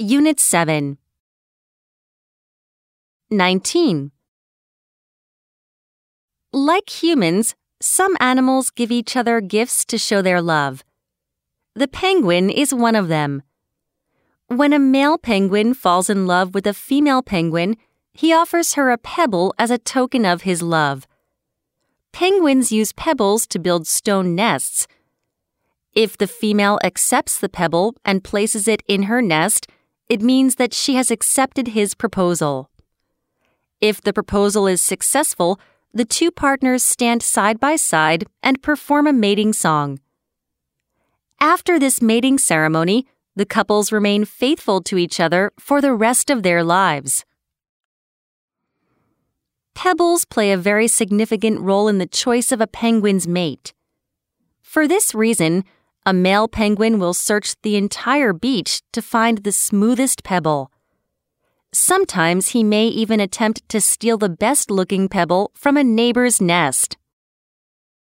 Unit 7. 19. Like humans, some animals give each other gifts to show their love. The penguin is one of them. When a male penguin falls in love with a female penguin, he offers her a pebble as a token of his love. Penguins use pebbles to build stone nests. If the female accepts the pebble and places it in her nest, it means that she has accepted his proposal. If the proposal is successful, the two partners stand side by side and perform a mating song. After this mating ceremony, the couples remain faithful to each other for the rest of their lives. Pebbles play a very significant role in the choice of a penguin's mate. For this reason, a male penguin will search the entire beach to find the smoothest pebble. Sometimes he may even attempt to steal the best-looking pebble from a neighbor's nest.